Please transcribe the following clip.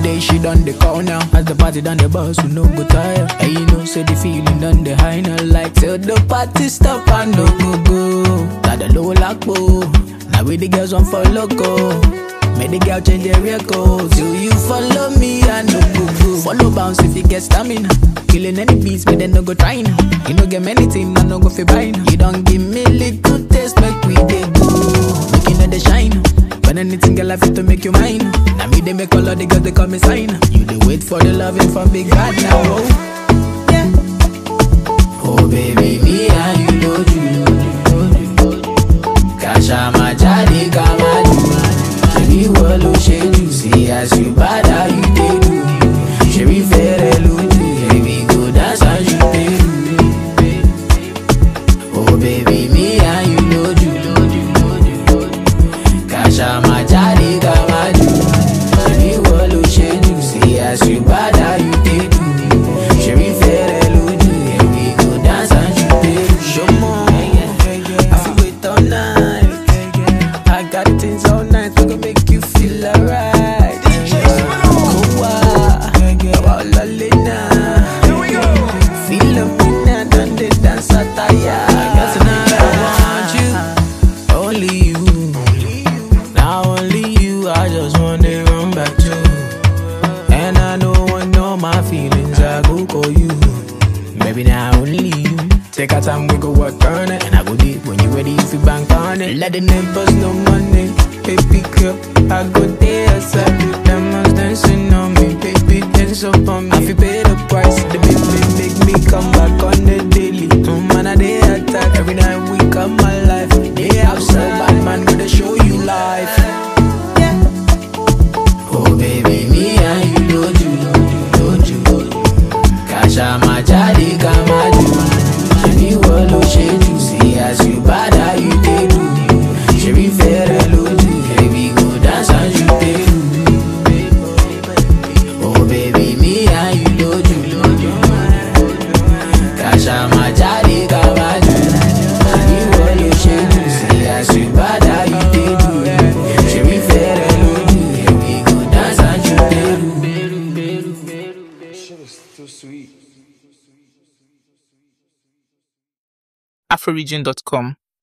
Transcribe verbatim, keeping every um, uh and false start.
day she done the call now. As the party done the bus, we no go tire. And you know, say the feeling done the high now. Like till the party stop and no go go. Got the low lock, now we the girls on for loco. Make the girl change their record. Till you follow me, I no go go. Follow bounce if you get stamina. Killing any beats, but then no go try now. You no get many things, I no go fi buy now. You don't give me little taste, make we dey go. Making all the shine. When anything girl I fit to make you mine. Now me they make all of the girls they call me sign. You they wait for the loving from big bad now. Oh, yeah. Oh baby, me and you know you. Kasha ma jadi kama you. She wallow, she do. See as you bad, how you dey do. She be fair, luju. Baby, go dance and you dey do. Oh baby, me and you know you. Kasha ma jadi kama do. She be wallow, she do. See as you bad, how you dey do. She be fair, luju. Baby, go dance and you dey do. Show more, I feel wait all night. I got things all night, we gon' make you feel alright. Kowa, Kowa Lalina. Feel a winner, done the dance attire. Cause tonight I want you, only you. Now only you, I just wanna run back to. And I don't want no my feelings, I go call you. Maybe now only you. Take our time, we go work on it. And I go deep when you ready, if you bank on it. Let the neighbors know money. Baby girl, I go there outside. Them ones dancing on me. Baby, dance up on me. I feel pay the price. The baby make me come back on the daily. No man, I they attack. Every night we come my life. They outside, bad man, gonna show you life. Yeah. Oh baby, me and you don't you, don't you. Kasha ma jadi kama do. She wallow, she do. See as you bad, how you dey do. She be fair, luju. Baby, go dance and you dey do. Oh baby, me and you know you. Kasha ma jadi kama do. She wallow, she do. See as you bad, how you dey do. She be fair, luju. Baby, go dance and you dey do. Shit is too sweet. afroregion dot com